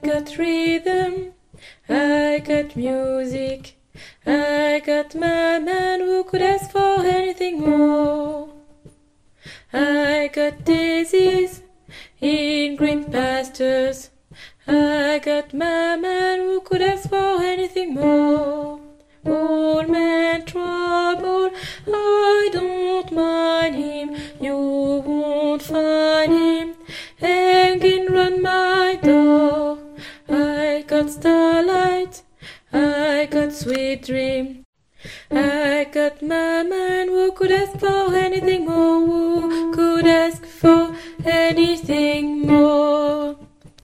got rhythm, I got music, I got my man who could ask for anything more. I got daisies in green pastures, I got my man who could ask for anything more. Old man trouble, I don't mind him, you won't find him hanging round my door. I got starlight, I got sweet dream, I got my man who could ask for anything more, who could ask for anything more.